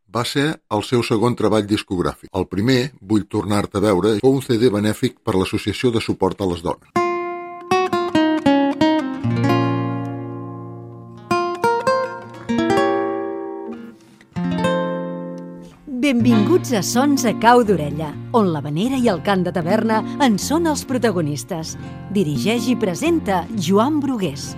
Va ser el seu segon treball discogràfic. El primer, Vull tornar-te a veure, fou un CD benèfic per l'Associació de Suport a les Dones. Benvinguts a Sons a cau d'orella, on l'havanera i el cant de taverna en són els protagonistes. Dirigeix i presenta Joan Brugués.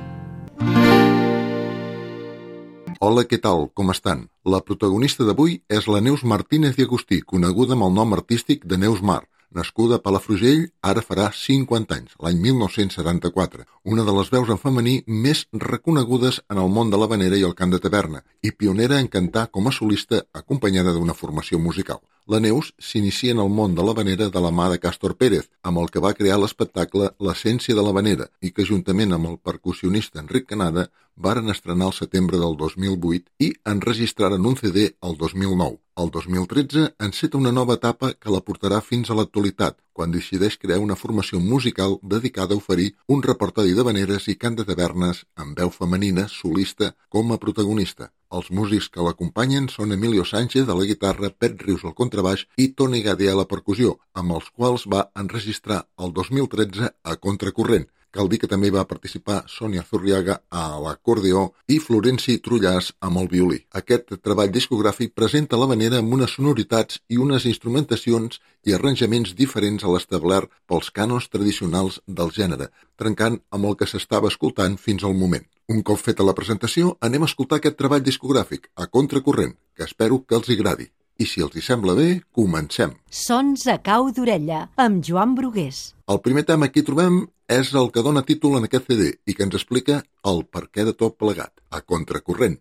Hola, què tal? Com estan? La protagonista d'avui és la Neus Martínez i Agustí, coneguda amb el nom artístic de Neus Mar. Nascuda a Palafrugell, ara farà 50 anys, l'any 1974. Una de les veus en femení més reconegudes en el món de l'havanera i el cant de taverna, i pionera en cantar com a solista acompanyada d'una formació musical. La Neus s'inicia en el món de l'havanera de la mà de Càstor Pérez, amb el que va crear l'espectacle L'essència de l'havanera, i que juntament amb el percussionista Enric Canada varen estrenar el setembre del 2008 i enregistraren un CD el 2009. El 2013 enceta una nova etapa que la portarà fins a l'actualitat, quan decideix crear una formació musical dedicada a oferir un repertori d'havaneres i cant de tavernes amb veu femenina solista com a protagonista. Els músics que l'acompanyen són Emilio Sánchez a la guitarra, Pet Rius al contrabaix i Toni Gadea a la percussió, amb els quals va enregistrar el 2013 a Contracorrent. Cal dir que també va participar Sònia Zurriaga a l'acordeó i Florenci Trullàs amb el violí. Aquest treball discogràfic presenta l'havanera amb unes sonoritats i unes instrumentacions i arranjaments diferents a l'establert pels cànons tradicionals del gènere, trencant amb el que s'estava escoltant fins al moment. Un cop feta la presentació, anem a escoltar aquest treball discogràfic, a Contracorrent, que espero que els agradi. I si els hi sembla bé, comencem. Sons a cau d'orella, amb Joan Brugués. El primer tema que hi trobem és el que dona títol en aquest CD i que ens explica el perquè de tot plegat, a Contracorrent.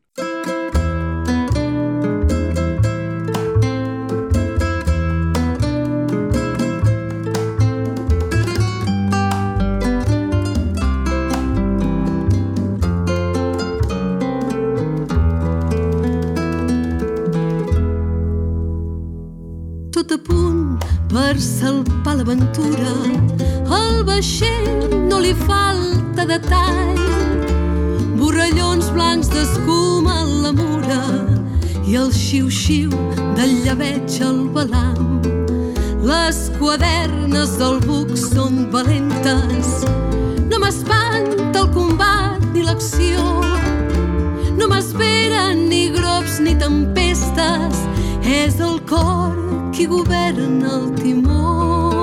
Tot a punt per salpar l'aventura, al vaixell no li falta detall. Borrallons blancs d'escuma a la mura i el xiu-xiu del llebeig al balam. Les quadernes del buc són valentes, no m'espanta el combat ni l'acció. No m'esperen ni grops ni tempestes, és el cor qui governa el timó.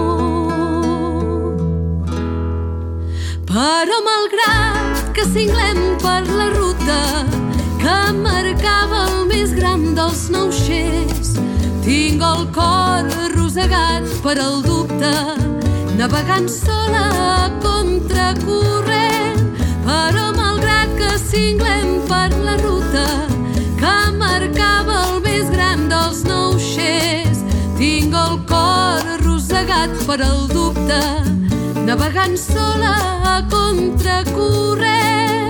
Però malgrat que cinglem per la ruta que marcava el més gran dels nauixers, tinc el cor arrossegat per al dubte, navegant sola a contracorrent. Però malgrat que cinglem per la ruta que marcava el més gran dels nauixers, tinc el cor arrossegat per al dubte, navegant sola a contracorrent.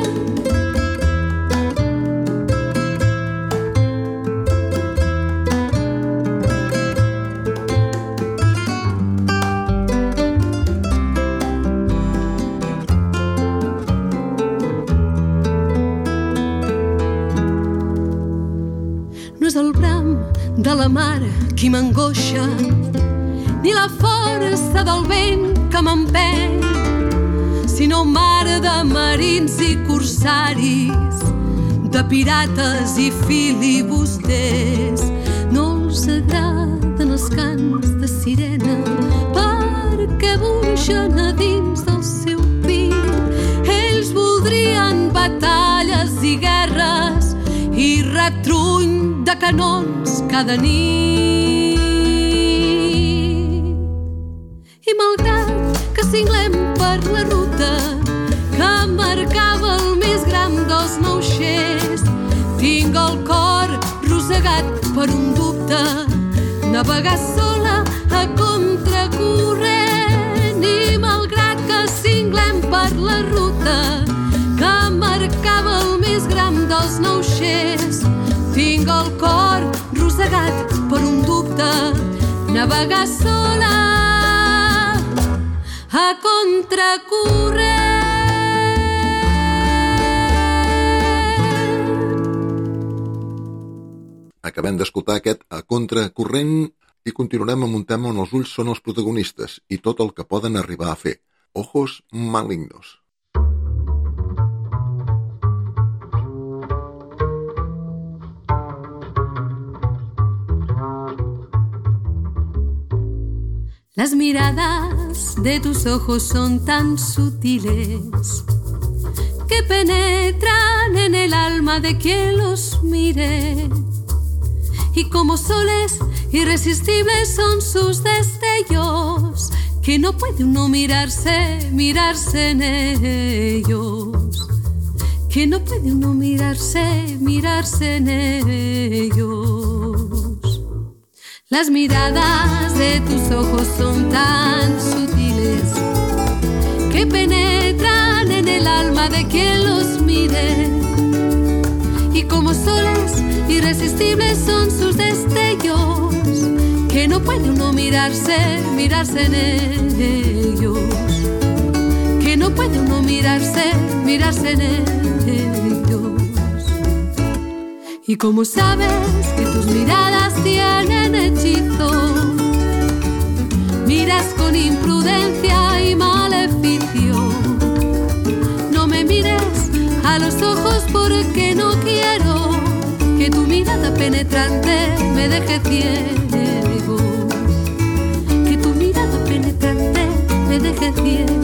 No és el bram de la mar qui m'angoixa, ni la força del vent que m'empeny, sinó mar de marins i corsaris, de pirates i filibusters. No els agraden els cants de sirena perquè buixen a dins del seu pit. Ells voldrien batalles i guerres i retruny de canons cada nit. I malgrat que cinglem per la ruta que marcava el més gran dels nauixers, tinc el cor rosegat per un dubte, navegar sola a contracorrent. I malgrat que cinglem per la ruta que marcava el més gran dels nauixers, tinc el cor rosegat per un dubte, navegar sola a contracorrent. Acabem d'escoltar aquest A Contracorrent i continuarem amb un tema on els ulls són els protagonistes i tot el que poden arribar a fer. Ojos malignos. Las miradas de tus ojos son tan sutiles que penetran en el alma de quien los mire. Y como soles irresistibles son sus destellos, que no puede uno mirarse en ellos. Que no puede uno mirarse en ellos. Las miradas de tus ojos son tan sutiles que penetran en el alma de quien los mire. Y como soles irresistibles son sus destellos, que no puede uno mirarse en ellos. Que no puede uno mirarse en ellos. Y como sabes que tus miradas tienen hechizo, miras con imprudencia y maleficio. No me mires a los ojos porque no quiero que tu mirada penetrante me deje ciego. Que tu mirada penetrante me deje ciego.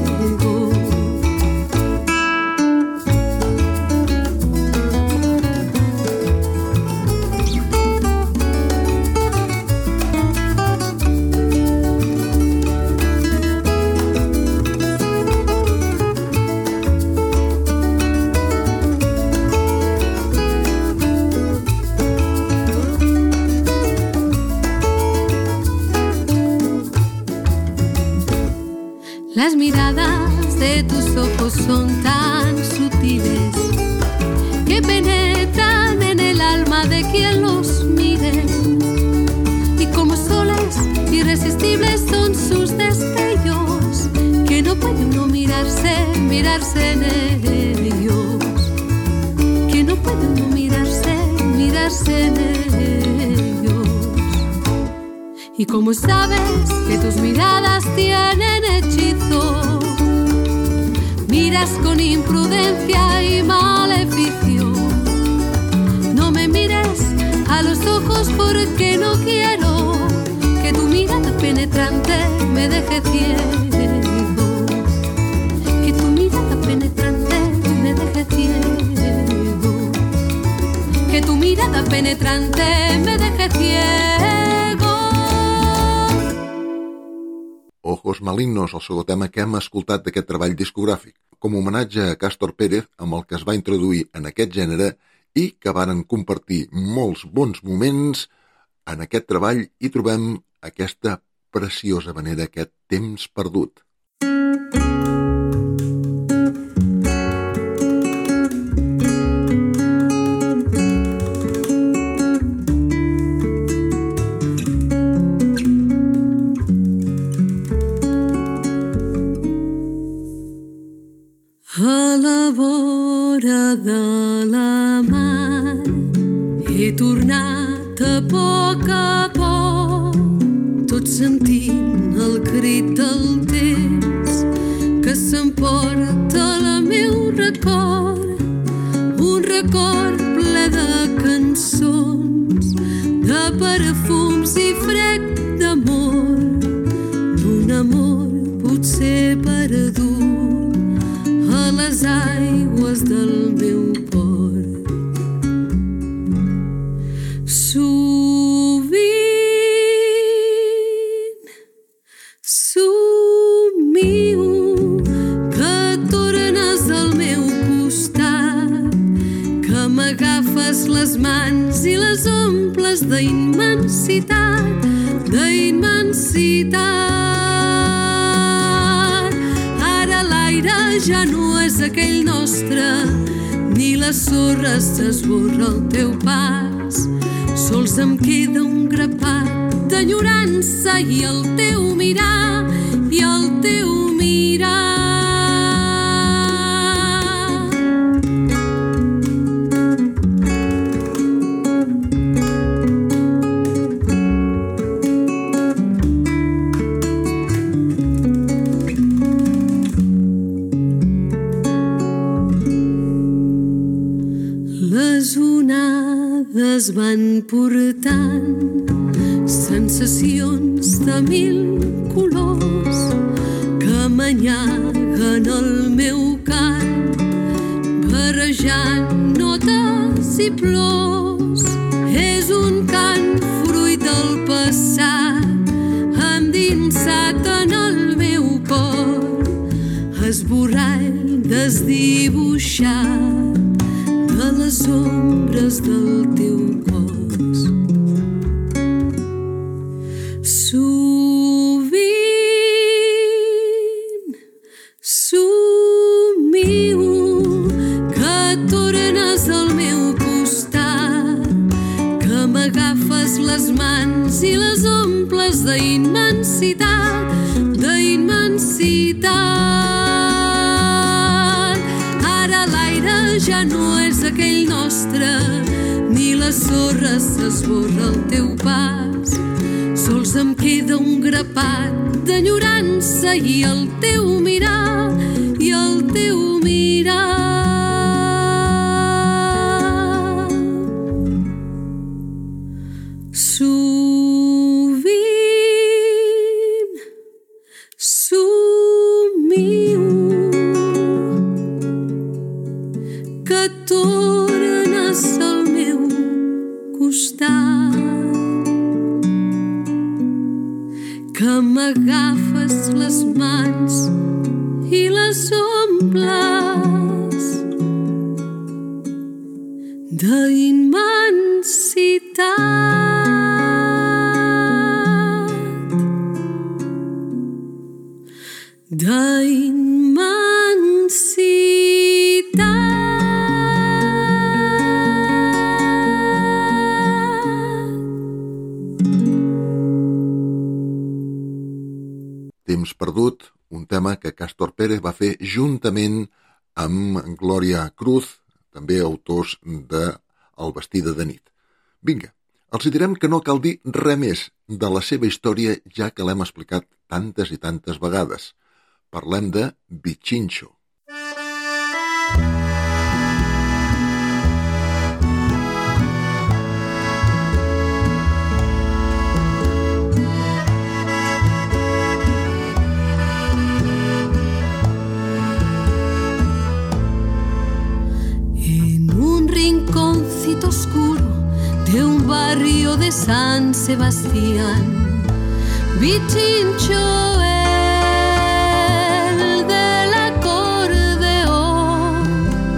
Las miradas de tus ojos son tan sutiles que penetran en el alma de quien los mire. Y como soles irresistibles son sus destellos, que no puede uno mirarse en ellos. Que no puede uno mirarse en ellos. Y como sabes que tus miradas tienen hechizo, miras con imprudencia y maleficio. No me mires a los ojos porque no quiero que tu mirada penetrante me deje ciego. Que tu mirada penetrante me deje ciego. Que tu mirada penetrante me deje ciego. Ojos malignos, el segon tema que hem escoltat d'aquest treball discogràfic, com a homenatge a Cástor Pérez, amb el que es va introduir en aquest gènere i que varen compartir molts bons moments. En aquest treball hi trobem aquesta preciosa manera, aquest Temps perdut. A la vora de la mar he tornat a poc, tot sentint el crit del temps que s'emporta el meu record, un record ple de cançons, de perfums i frec d'amor, d'un amor potser perdut a les aigües del meu port. Sovint somio que tornes al meu costat, que m'agafes les mans i les omples d'immensitat, ja no és aquell nostre, ni la sorra s'esborra al teu pas. Sols em queda un grapat d'enyorança i el teu mirar, i el teu mirar. es van portant sensacions de mil colors que m'anyaguen el meu cant, barrejant notes i plors. És un cant fruit del passat, endinsat en el meu cor, esborrall desdibuixat de les ombres del teu cos. Sovint somio que tornes al meu costat, que m'agafes les mans i les omples d'immensitat, d'immensitat. Ara l'aire ja no és aquell nostre, ni la sorra s'esborra al teu pas. Sols em queda un grapat d'enyorança i el teu mirar, i el teu mirar. Sovint somio que tornes al meu costat, que m'agafes les mans i les omples d'immensitat, d'immensitat. Temps perdut, un tema que Cástor Pérez va fer juntament amb Glòria Cruz, també autors de El vestida de nit. Vinga, els direm que no cal dir res més de la seva història, ja que l'hem explicat tantes i tantes vegades. Parlem de Bichincho. Oscuro de un barrio de San Sebastián, Bichincho el del acordeón,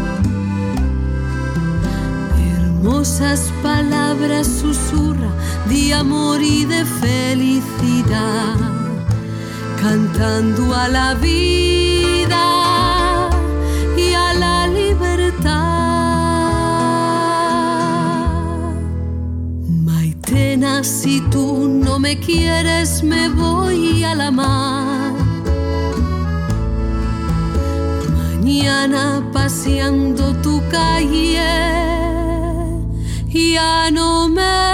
hermosas palabras susurra de amor y de felicidad, cantando a la vida y a la libertad. Si tú no me quieres, me voy a la mar. Mañana paseando tu calle, ya no me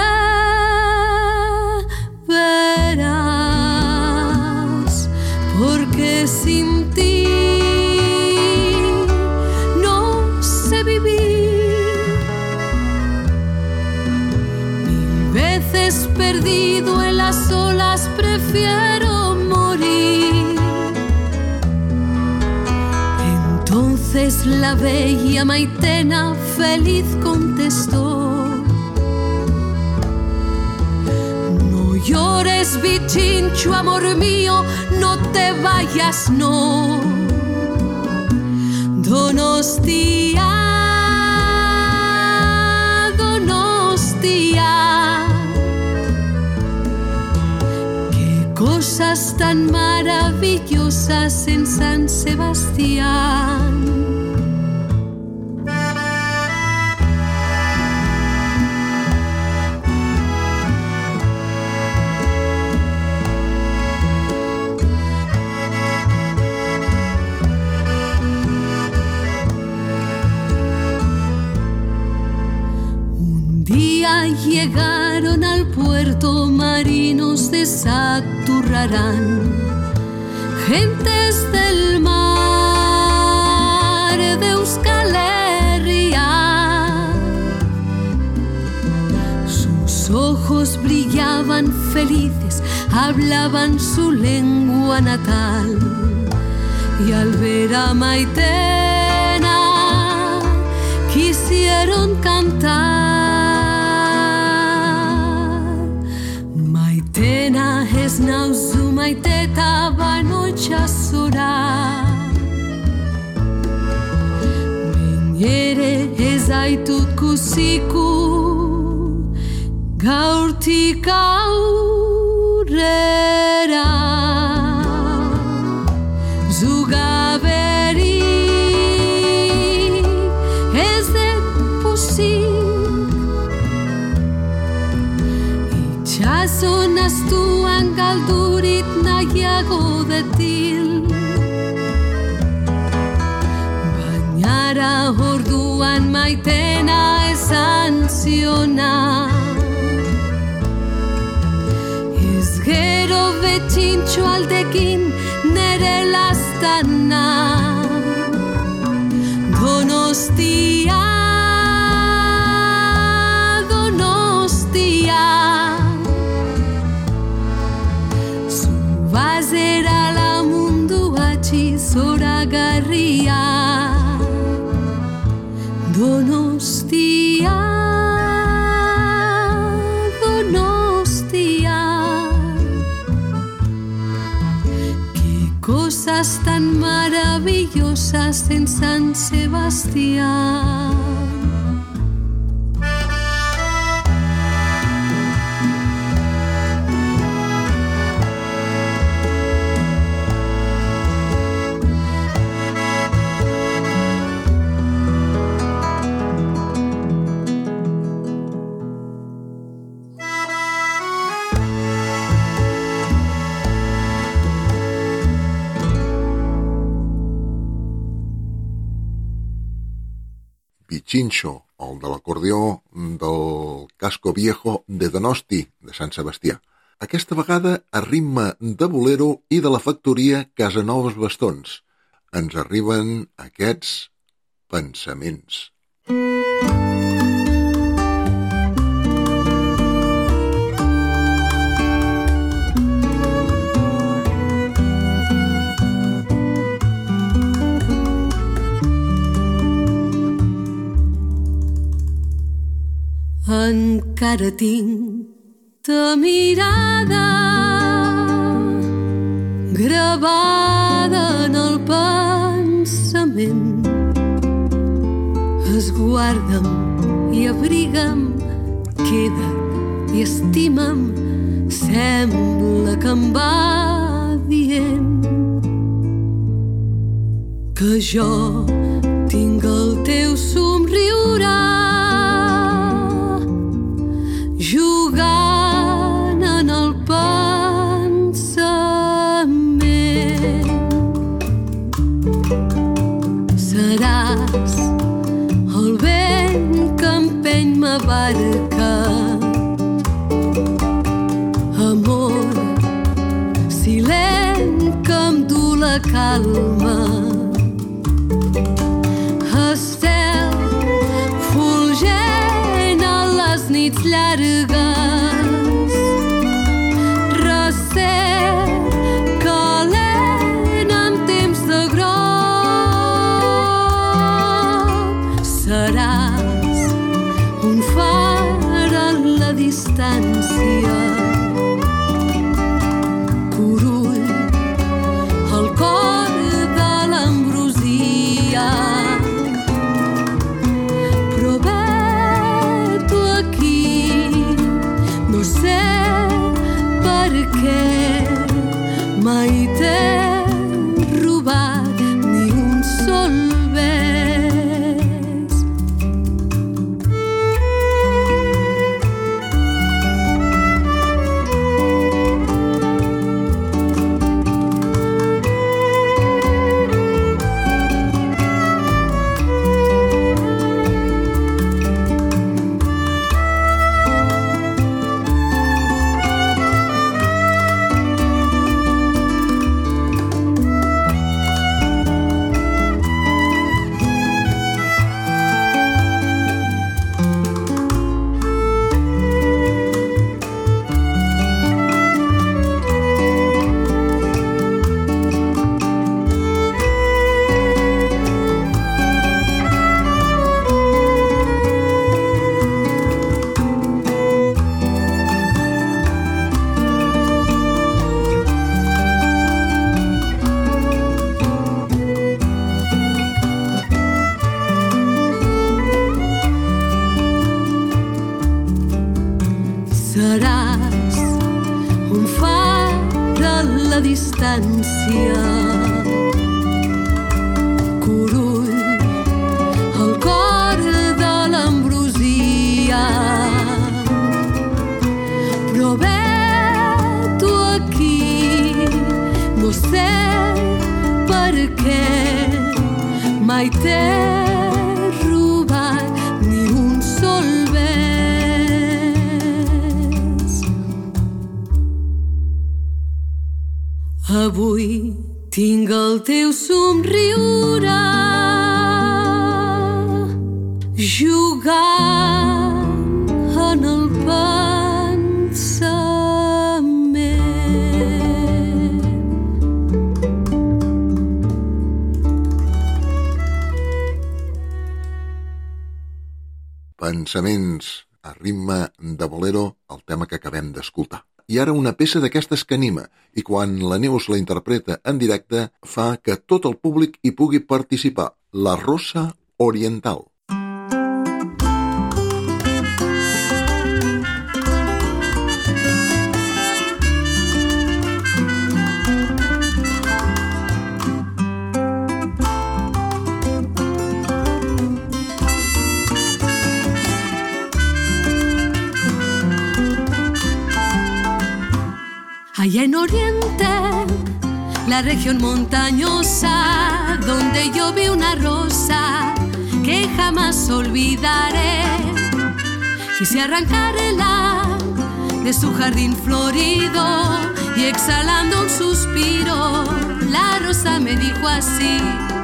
verás, porque sin ti no sé vivir. Perdido en las olas, prefiero morir. Entonces la bella Maitena feliz contestó: no llores, Bichincho, amor mío, no te vayas, no. Donostia, cosas tan maravillosas en San Sebastián. Un día llegaron al puerto marinos de Saturrarán, gentes del mar de Euskal Herria, Sus ojos brillaban felices, hablaban su lengua natal. Y al ver a Maitena quisieron cantar. Maitena es nauzu maiteta banocha sura. Beniere ez aitut kusiku gaurtik aurrera. Zugaberi ez dut pozik. Itxason astuan galdurit nahiago detil. Bainara orduan Maitena esan ziona. Ez gero betxintxo aldekin nere lastana. Donostia, Donostia, zu bazera la munduatxi zoragarria. Donostia, Donostia, cosas tan maravillosas en San Sebastián. Pichincho, el de l'acordió del Casco Viejo de Donosti, de Sant Sebastià. Aquesta vegada a ritme de bolero i de la factoria Casanovas Bastons. Ens arriben aquests pensaments. Encara tinc ta mirada gravada en el pensament. Esguarda'm i abriga'm, queda't i estima'm, sembla que em va dient que jo tinc el teu somriure jugant en el pensament. Seràs el vent que empeny ma barca, amor silent que em du la calma, estel fulgent a les nits llargues, recer calent en temps de groc. Seràs un far a la distància, curull al cor de l'ambrosia. Però veto aquí, no sé per què mai t'he robat ni un sol bes. seràs un far a la distància. Curull, el cor de l'ambrosia. Però veto aquí, no sé per què mai t'he robat ni un sol bes. Avui tinc el teu somriure jugant en el pensament. Pensaments a ritme de bolero, el tema que acabem d'escoltar. I ara una peça d'aquestes que anima, i quan la Neus la interpreta en directe fa que tot el públic hi pugui participar. La Rosa Oriental. Allá en Oriente, la región montañosa, donde yo vi una rosa que jamás olvidaré. Quise arrancarla de su jardín florido y exhalando un suspiro, la rosa me dijo así: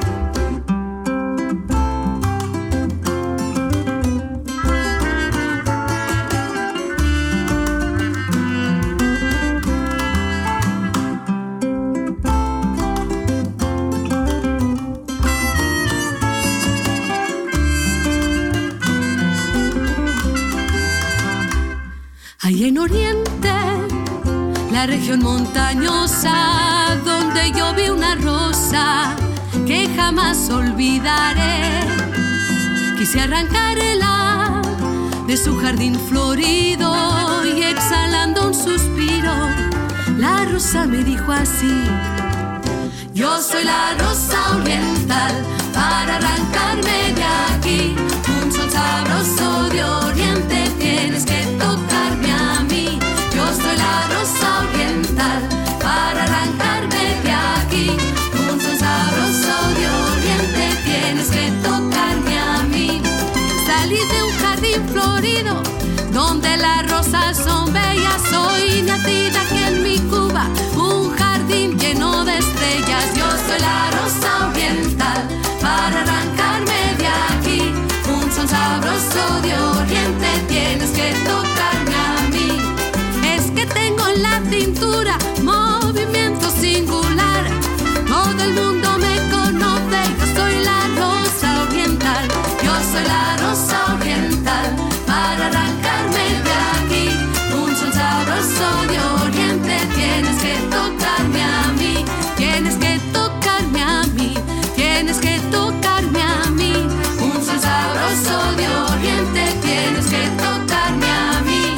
ahí en Oriente, la región montañosa, donde yo vi una rosa que jamás olvidaré. Quise arrancarla de su jardín florido y exhalando un suspiro, la rosa me dijo así: yo soy la rosa oriental, para arrancarme de aquí, un sol sabroso de Oriente tienes que tocarme a mí. Yo soy la rosa oriental, para arrancarme de aquí, un sol sabroso de Oriente tienes que tocarme a mí. Salí de un jardín florido, donde las rosas son bellas, soy nacida aquí en mi Cuba, un jardín lleno de estrellas. Yo soy la rosa oriental, para arrancarme de aquí, un son sabroso de Oriente tienes que tocarme a mí. Es que tengo en la cintura movimiento singular, todo el mundo me conoce, yo soy la rosa oriental. Yo soy la rosa oriental, para arrancarme de aquí, un son sabroso de Oriente tienes que tocarme a mí, tienes que tocarme a mí, tienes que tocarme a mí, un son sabroso de Oriente tienes que tocarme a mí.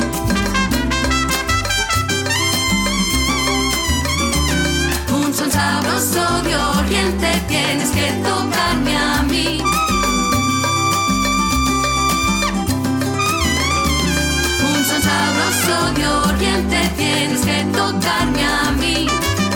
Un son sabroso de Oriente tienes que tocarme a mí. Un son sabroso de Oriente tienes que tocarme a mí.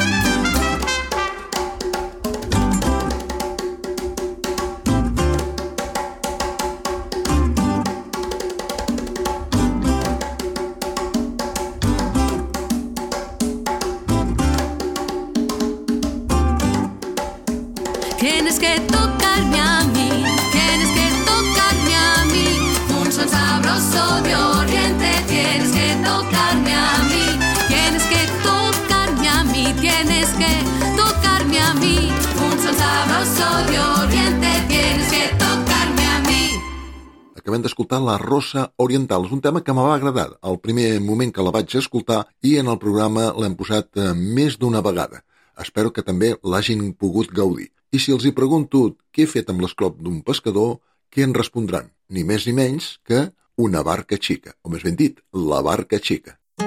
Tienes que tocarme a mí, tienes que tocarme a mí, un son sabroso de Oriente tienes que tocarme a mí, tienes que tocarme a mí, tienes que tocarme a mí, un son sabroso de Oriente tienes que tocarme a mí. Acabem d'escoltar La Rosa Oriental. És un tema que m'ha agradat al primer moment que la vaig escoltar i en el programa l'hem posat més d'una vegada. Espero que també l'hagin pogut gaudir. I si els hi pregunto què he fet amb l'esclop d'un pescador, què en respondran? Ni més ni menys que una barca xica, o més ben dit, la barca xica.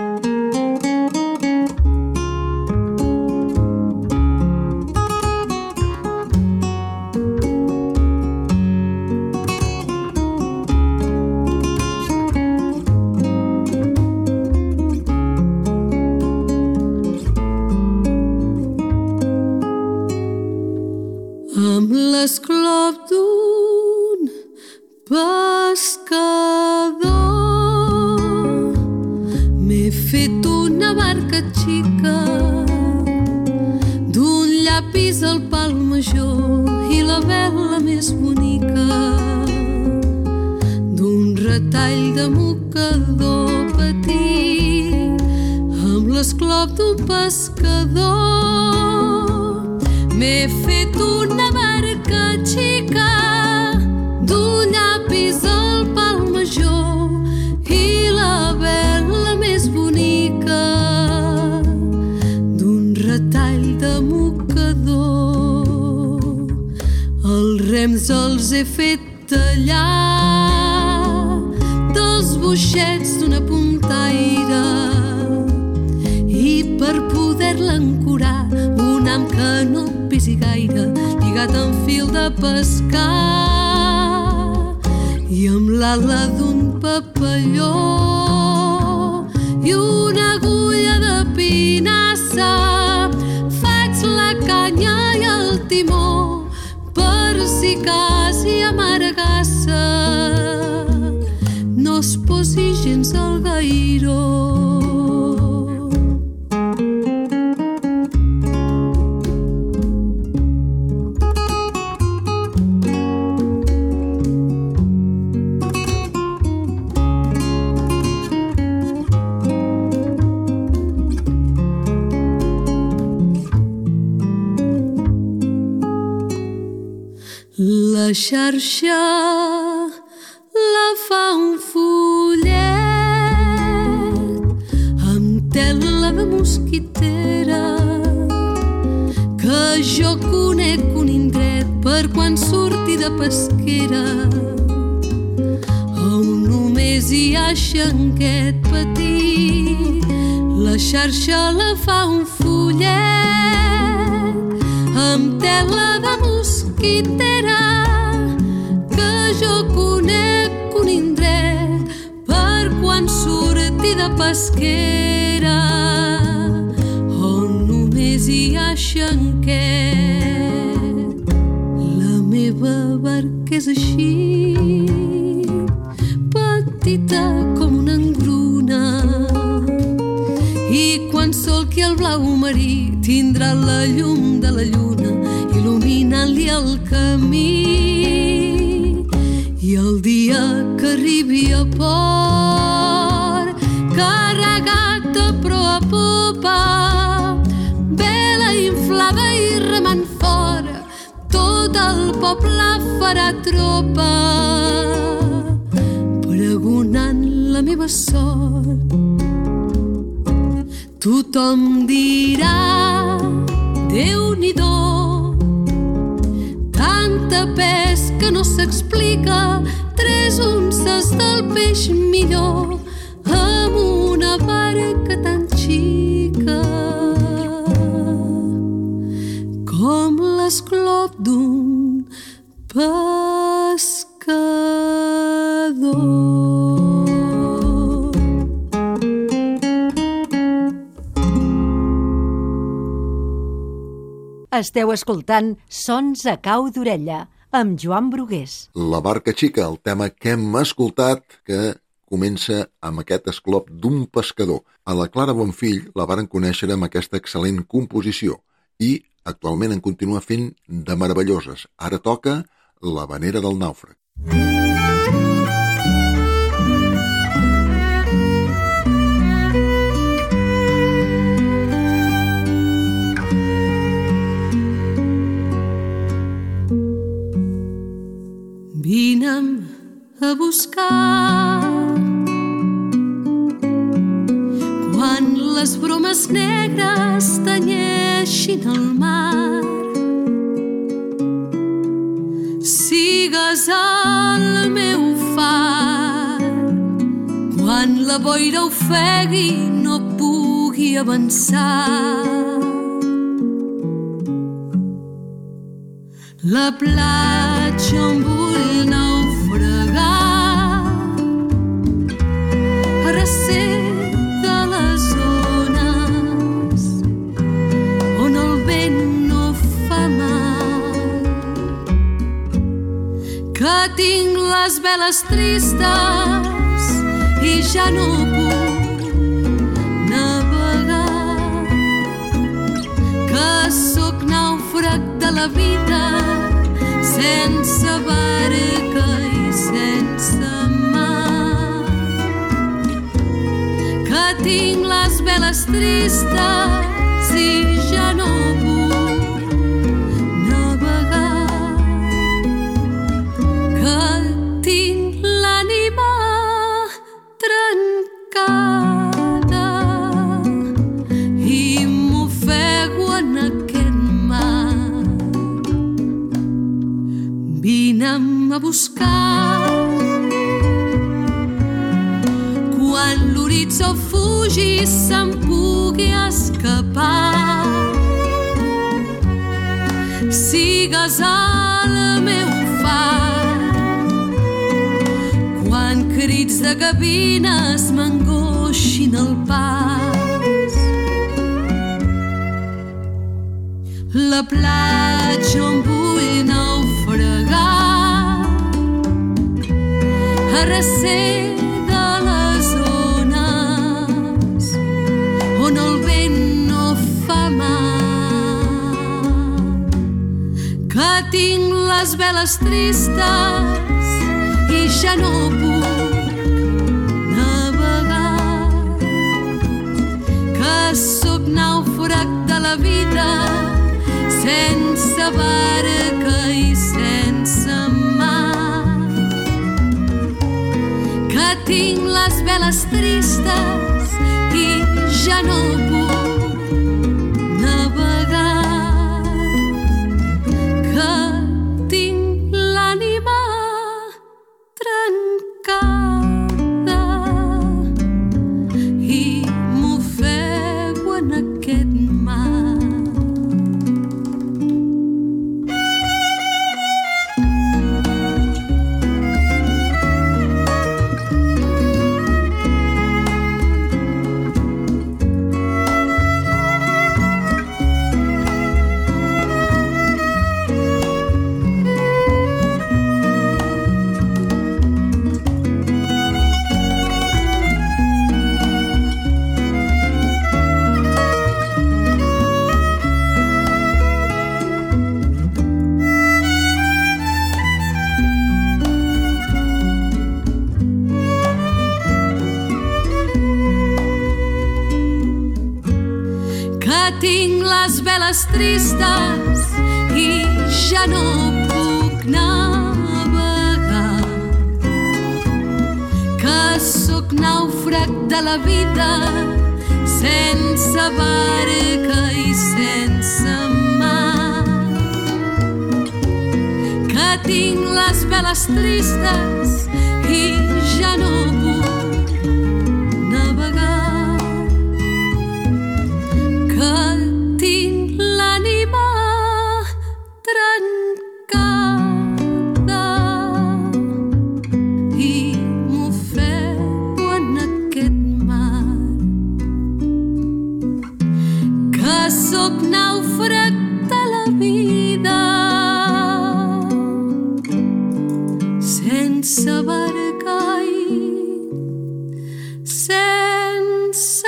M'he fet una barca xica d'un llapis al pal major i la vela més bonica d'un retall de mocador petit amb l'esclop d'un pescador. M'he fet una barca xica d'un llapis al pal major i la vela més bonica d'un retall de mocador. Els rems els he fet tallar dels boixets d'una puntaire i per poder-la ancorar un ham que no pesi gaire lligat amb fil de pescar i amb l'ala d'un papalló i una agulla de pinassa faig la canya i el timó per si quasi amargassa no es posi gens al gairó. La xarxa la fa un fullet amb tela de mosquitera que jo conec un indret per quan surti de pesquera on només hi ha xanquet petit. La xarxa la fa un fullet amb tela de mosquitera que jo conec un indret per quan surti de pesquera on només hi ha xanquet. La meva barca és així, petita com una engruna i quan solqui el blau marí tindrà la llum de la lluna il·luminant-li el camí i el dia que arribi a port carregat de proa a popa vela inflada i remant fora tot el poble farà tropa pregonant la meva sort. Tothom dirà Déu-n'hi-do, tanta pesca no s'explica, 3 unces del peix millor amb una barca tan xica com l'esclop d'un pescador. Esteu escoltant Sons a cau d'orella, amb Joan Brugués. La barca xica, el tema que hem escoltat, que comença amb aquest esclop d'un pescador. A la Clara Bonfill la varen conèixer amb aquesta excel·lent composició i actualment en continua fent de meravelloses. Ara toca La vanera del nàufrag. Vine'm a buscar quan les bromes negres tenyeixin el mar. Sigues el meu far quan la boira ofegui no pugui avançar. La platja on vull naufragar a recer de les ones on el vent no fa mal, que tinc les veles tristes i ja no puc la vida, sense barca i sense mar. Que tinc les veles tristes i ja no puc navegar. Que tinc l'ànima trencada i m'ofego en aquest mar. Vine'm a buscar quan l'horitzó fugi se'n pugui escapar. Sigues el meu far quan crits de gavines m'angoixin el pas. La platja on vull naufragar, a recer de les ones on el vent no fa mal. Que tinc les veles tristes i ja no puc navegar. Que sóc nàufrag de la vida, sense barca i sense mar. Que tinc les veles tristes i ja no puc navegar. Que tinc l'ànima trencada i m'ofego en aquest mar. Tinc les veles tristes i ja no puc navegar. Que sóc nàufrag de la vida, sense barca i sense mar. Que tinc les veles tristes i ja no puc navegar. Que tinc l'ànima trencada i m'ofego en aquest mar. Que sóc nàufrag de la vida, sense barca i sense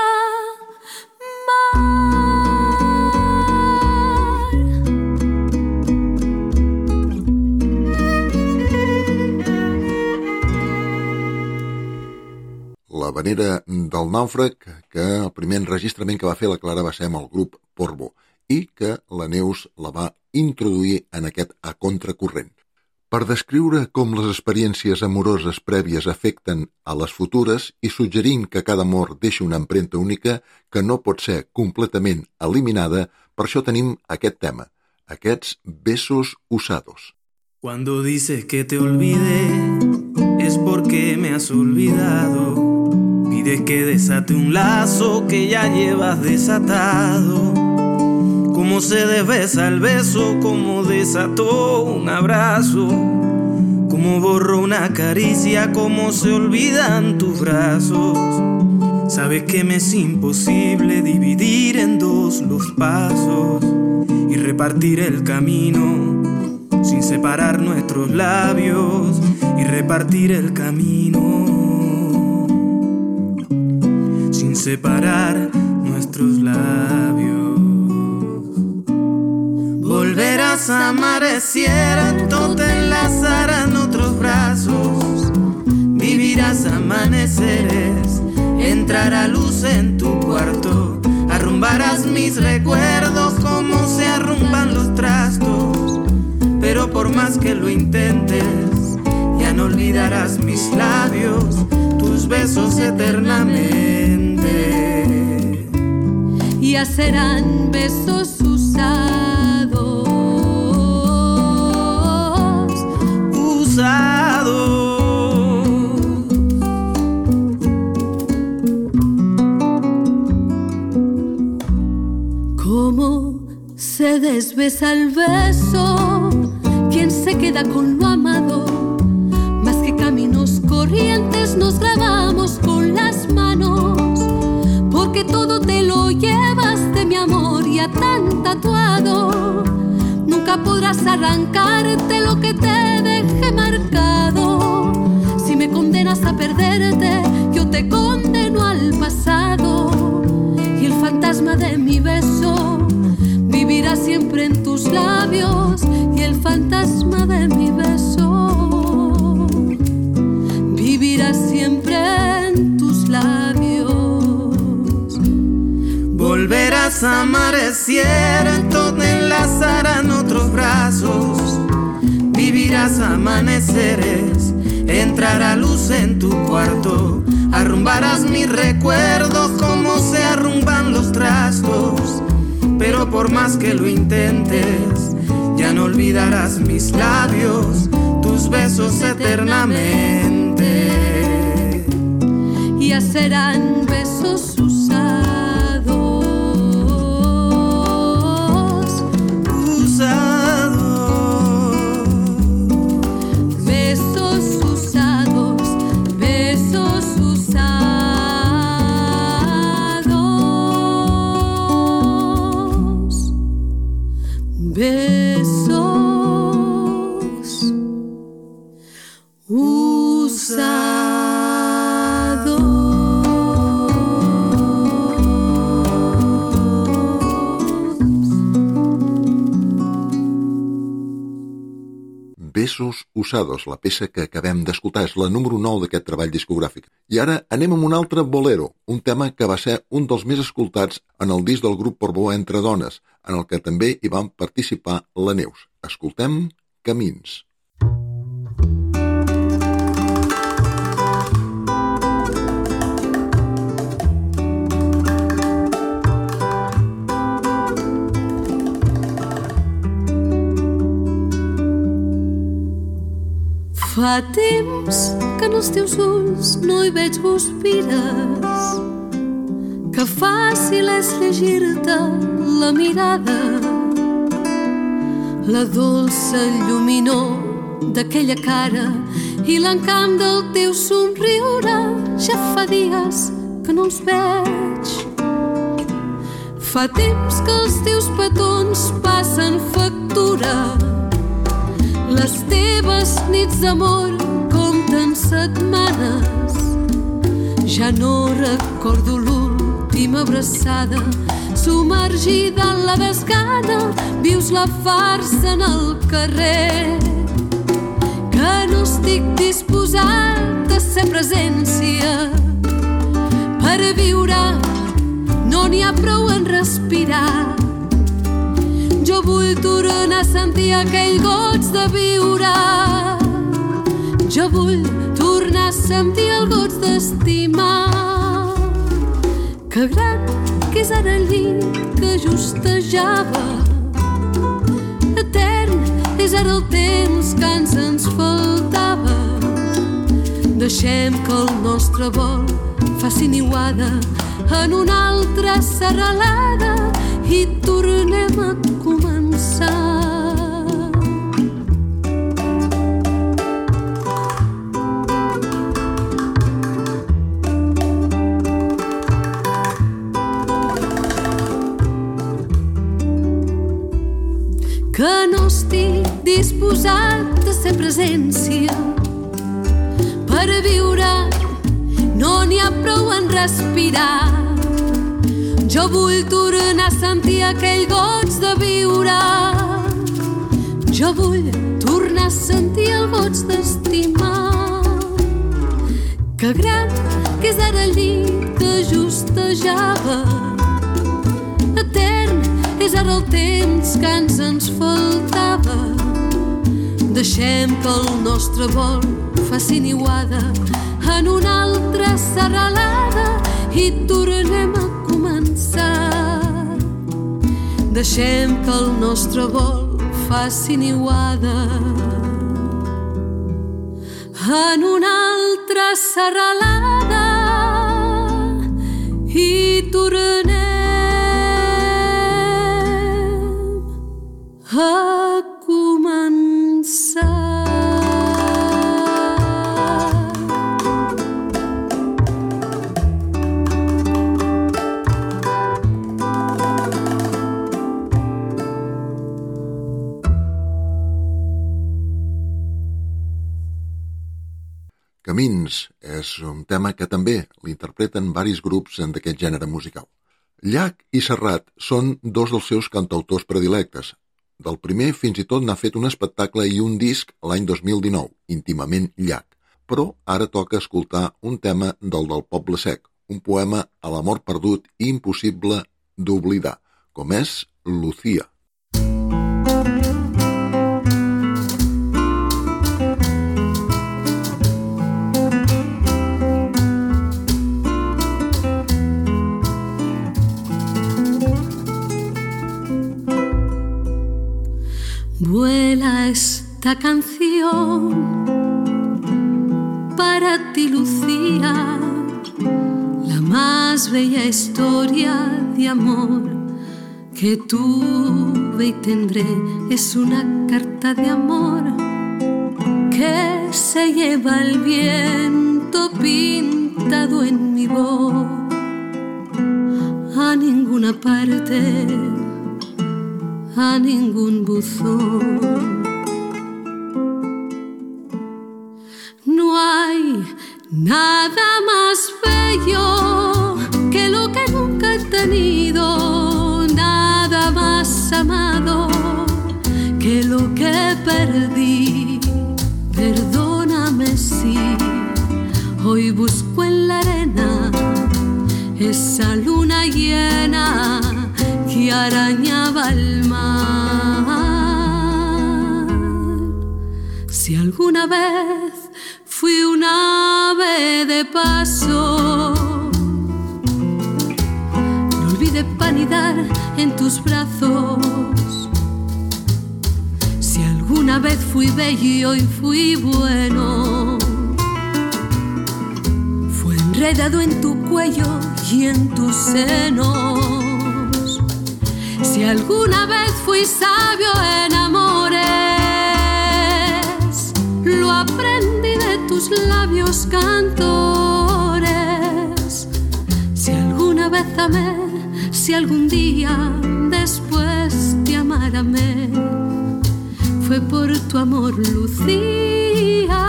La vanera del nàufrag, que el primer enregistrament que va fer la Clara va ser amb el grup Porvo i que la Neus la va introduir en aquest A Contracorrent. Per descriure com les experiències amoroses prèvies afecten a les futures i suggerint que cada amor deixa una empremta única que no pot ser completament eliminada, per això tenim aquest tema, aquests besos usados. Cuando dices que te olvide es porque me has olvidado. Pides que desate un lazo que ya llevas desatado. Cómo se desbesa el beso, cómo desató un abrazo, cómo borró una caricia, cómo se olvidan tus brazos. Sabes que me es imposible dividir en dos los pasos y repartir el camino sin separar nuestros labios y repartir el camino sin separar nuestros labios. Volver a Volverás a amanecer, todo te enlazará en otros brazos. Vivirás amaneceres, entrará luz en tu cuarto. Arrumbarás mis recuerdos como se arrumban los trastos. Pero por más que lo intentes, ya no olvidarás mis labios, tus besos eternamente. Ya serán besos usados. Cómo se desbesa el beso, quien se queda con lo amado. Más que caminos corrientes nos grabamos con las manos, porque todo te lo llevas de mi amor ya tan tatuado. Nunca podrás arrancarte lo que te dejé marcado. Si me condenas a perderte, yo te condeno al pasado. Y el fantasma de mi beso vivirá siempre en tus labios. Y el fantasma de mi beso vivirá siempre en tus labios. Volverás a amanecer, todo enlazará en otros brazos. Vivirás amaneceres, entrará luz en tu cuarto. Arrumbarás mis recuerdos como se arrumban los trastos. Pero por más que lo intentes, ya no olvidarás mis labios, tus besos eternamente. Ya serán besos usados. Besos usados, la peça que acabem d'escoltar és la número 9 d'aquest treball discogràfic. I ara anem amb un altre bolero, un tema que va ser un dels més escoltats en el disc del grup Portbou Entre Dones, en el que també hi van participar la Neus. Escoltem Camins. Fa temps que en els teus ulls no hi veig guspires, que fàcil és llegir-te la mirada, la dolça lluminor d'aquella cara i l'encant del teu somriure. Ja fa dies que no els veig. Fa temps que els teus petons passen factura. Les teves nits d'amor compten setmanes. Ja no recordo l'última abraçada. Submergida en la desgana, vius la farsa en el carrer. Que no estic disposat a ser presència. Per viure no n'hi ha prou en respirar. Jo vull tornar a sentir aquell goig de viure. Jo vull tornar a sentir el goig d'estimar. Que gran que és ara el llit que justejava. Etern és ara el temps que ens faltava. Deixem que el nostre vol faci niuada en una altra serralada i tornem a començar. Que no estic disposat a ser presència. Per viure no n'hi ha prou en respirar. Jo vull tornar a sentir aquell goig de viure. Jo vull tornar a sentir el goig d'estimar, que gran que és ara el llit que justejava, etern és ara el temps que ens faltava. Deixem que el nostre vol faci niuada en una altra serralada i tornem a començar. Deixem que el nostre vol faci niuada en una altra serralada i tornem a començar. Camins és un tema que també l'interpreten varis grups d'aquest gènere musical. Llach i Serrat són dos dels seus cantautors predilectes. Del primer fins i tot n'ha fet un espectacle i un disc l'any 2019, íntimament Llach. Però ara toca escoltar un tema del Poble Sec, un poema a l'amor perdut i impossible d'oblidar, com és Lucía. Vuela esta canción para ti, Lucía, la más bella historia de amor que tuve y tendré. Es una carta de amor que se lleva el viento pintado en mi voz. A ninguna parte, a ningún buzón. No hay nada más bello que lo que nunca he tenido, nada más amado que lo que perdí. Perdóname si hoy busco en la arena esa luna llena que arañaba el mar. Si alguna vez fui un ave de paso, no olvidé panidar en tus brazos. Si alguna vez fui bello y fui bueno, fue enredado en tu cuello y en tus senos. Si alguna vez fui sabio en amores, lo aprendí de tus labios cantores. Si alguna vez amé, si algún día después de amar amé, fue por tu amor, Lucía.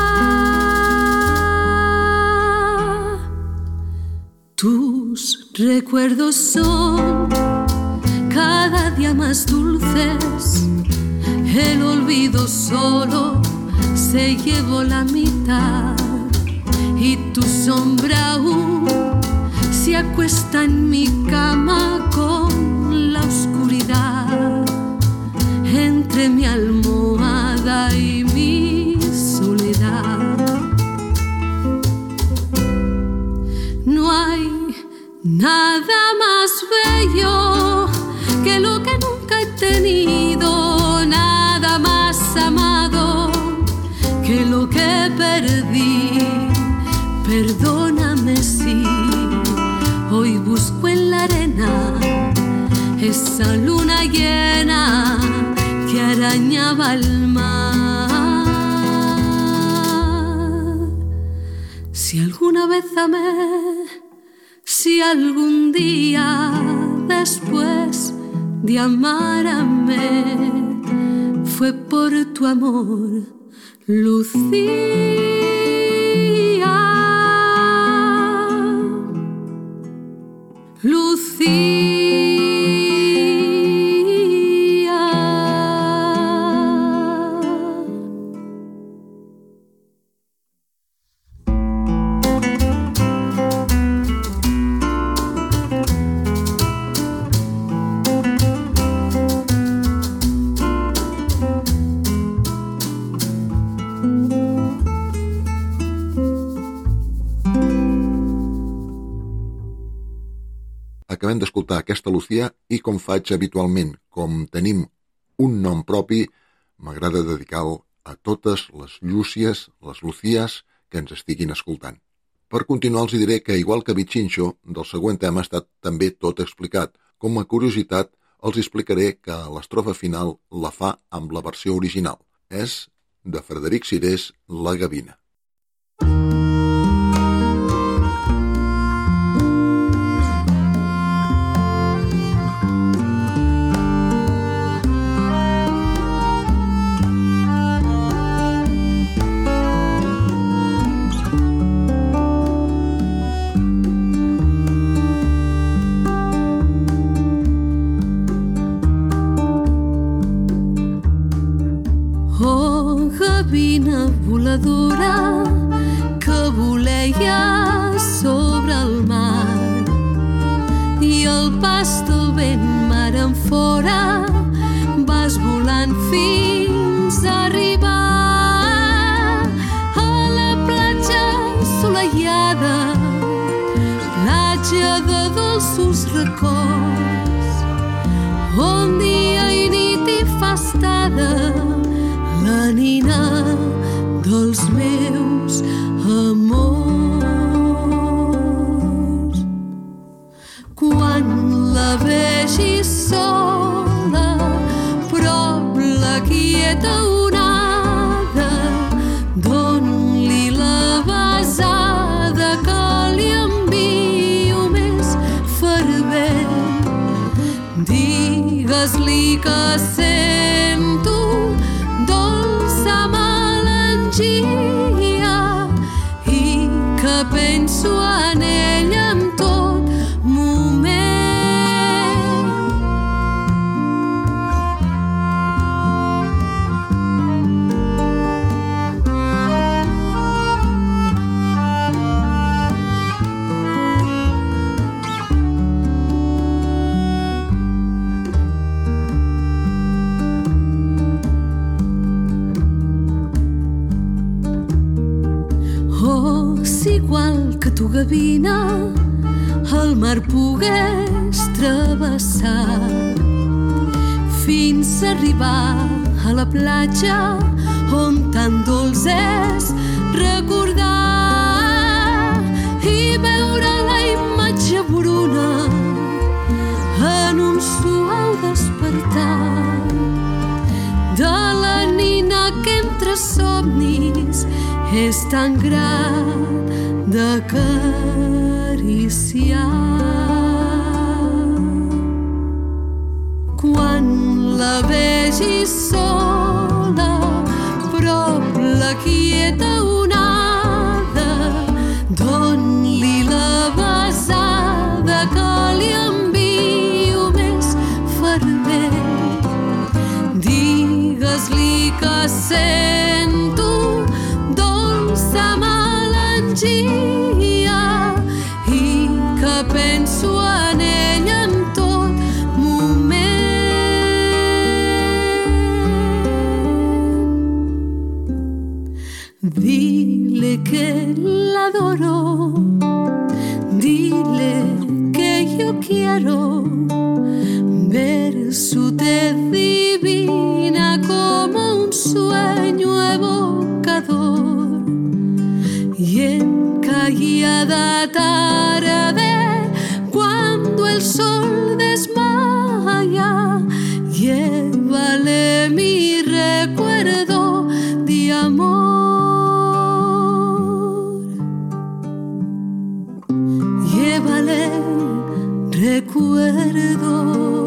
Tus recuerdos son cada día más dulces, el olvido solo se llevó la mitad y tu sombra aún se acuesta en mi cama con la oscuridad entre mi almohada y mi soledad. No hay nada más bello que lo que nunca he tenido, nada más amado que lo que perdí. Perdóname si hoy busco en la arena esa luna llena que arañaba el mar. Si alguna vez amé, si algún día después de amar amé, fue por tu amor, Lucía. Lucía. acabem d'escoltar aquesta Lucía i com faig habitualment, com tenim un nom propi, m'agrada dedicar-lo a totes les Llúcies, les Lucías que ens estiguin escoltant. Per continuar els diré que, igual que Vichincho, del següent tema ha estat també tot explicat. Com a curiositat, els explicaré que l'estrofa final la fa amb la versió original. És de Frederic Cirés, La Gavina. Gavina voladora que voleia sobre el mar i al pas del vent mar enfora vas volant fins a arribar a la platja assolellada, platja de dolços records, on dia i nit hi fa estada la nina dels meus amors. Quan la vegis sola, prop la quieta onada, don-li la besada que li envio més fervent. Digues-li que sento dolça melangia i que penso en ella en tot moment. Igual que tu, Gavina, el mar pogués travessar fins a arribar a la platja on tan dolç és recordar i veure la imatge bruna en un suau despertar de la nina que entre somnis és tan gran d'acariciar. Quan la vegis sola, prop la quieta onada, don-li la besada que li envio més fervent. Digues-li que sento dolça melangia i que penso en ella en tot moment. Dile que la adoro, dile que yo quiero ver su tez divina como un sueño evocador. Y en callada tarde, cuando el sol desmaya, llévale mi recuerdo de amor. Llévale recuerdo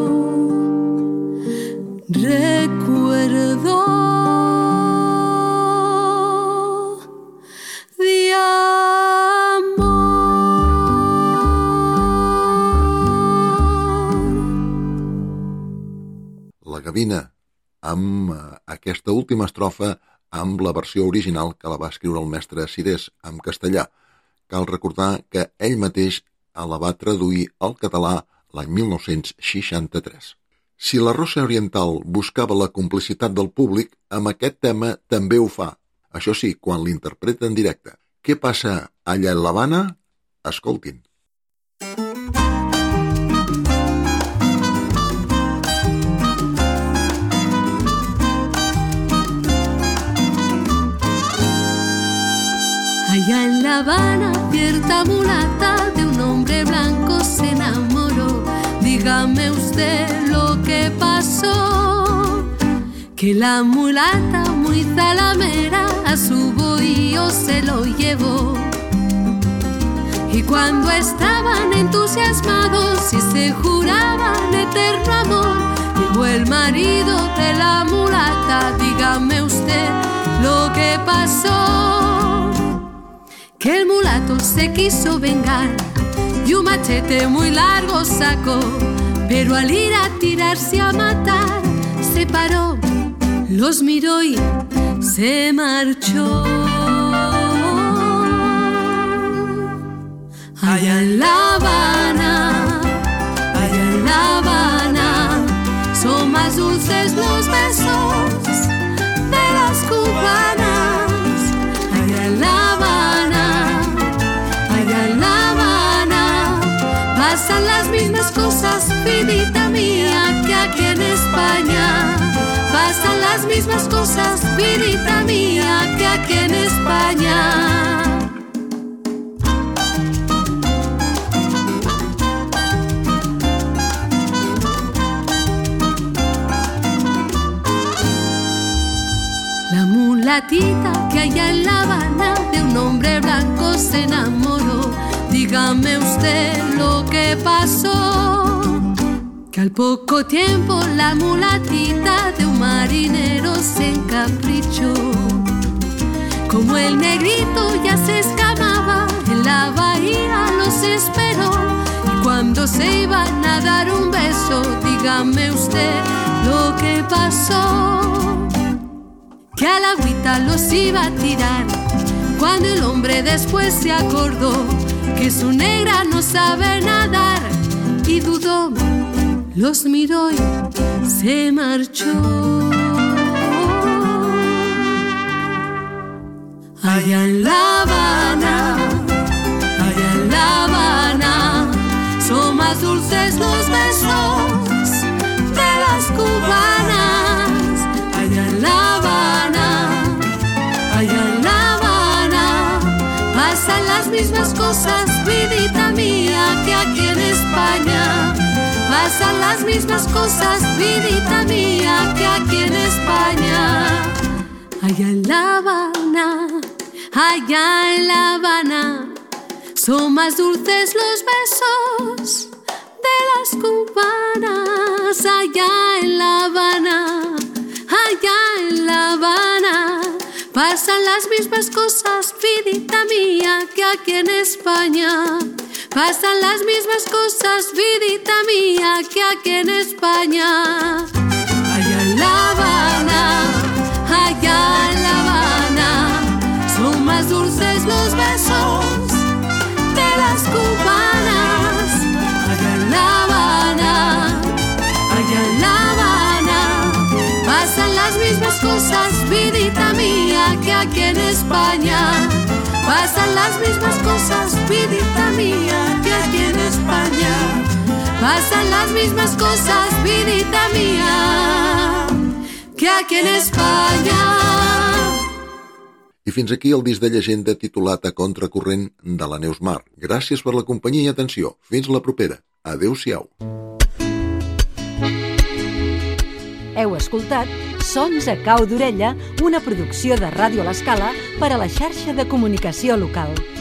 de amor. La Gavina, amb aquesta última estrofa, amb la versió original que la va escriure el mestre Cirés en castellà. Cal recordar que ell mateix la va traduir al català l'any 1963. Si la Rosa Oriental buscava la complicitat del públic, amb aquest tema també ho fa. Això sí, quan l'interpreta en directe. Què passa allà en l'Havana? Escoltin. La Habana cierta mulata de un hombre blanco se enamoró. Dígame usted lo que pasó, que la mulata muy zalamera a su bohío se lo llevó. Y cuando estaban entusiasmados y se juraban eterno amor, llegó el marido de la mulata. Dígame usted lo que pasó, que el mulato se quiso vengar y un machete muy largo sacó, pero al ir a tirarse a matar se paró, los miró y se marchó. Allá en La Habana, allá en La Habana, son más dulces los besos de las cubanas. Allá en La Habana, allá en La Habana, pasan las mismas cosas, vidita mía, que aquí en España. Pasan las mismas cosas, vidita mía, que aquí en España. La mulatita que allá en La Habana de un hombre blanco se enamoró. Dígame usted lo que pasó, que al poco tiempo la mulatita de un marinero se encaprichó. Como el negrito ya se escamaba, en la bahía los esperó. Y cuando se iban a dar un beso, dígame usted lo que pasó, que a la agüita los iba a tirar, cuando el hombre después se acordó que su negra no sabe nadar y dudó, los miró y se marchó. Allá en La Habana, allá en La Habana, son más dulces los besos de las cubanas. Allá en La Habana, allá en La Habana, pasan las mismas cosas, vidita mía, que aquí en España. Pasan las mismas cosas, vidita mía, que aquí en España. Allá en La Habana, allá en La Habana, son más dulces los besos de las cubanas. Allá en La Habana, allá en La Habana, pasan las mismas cosas, vidita mía, que aquí en España. Pasan las mismas cosas, vidita mía, que aquí en España. Allá en La Habana, allá en La Habana, son más dulces los besos de las cubanas. Allá en La Habana, allá en La Habana, pasan las mismas cosas, vidita mía, que aquí en España. Pasan las mismas cosas, vidita mía, que aquí en España. Pasan las mismas cosas, vidita mía, que aquí en España. I fins aquí el disc de llegenda titulat A Contracorrent de la Neus Mar. Gràcies per la companyia i atenció. Fins la propera. Adéu-siau. Heu escoltat Sons a cau d'orella, una producció de Ràdio a l'Escala per a la xarxa de comunicació local.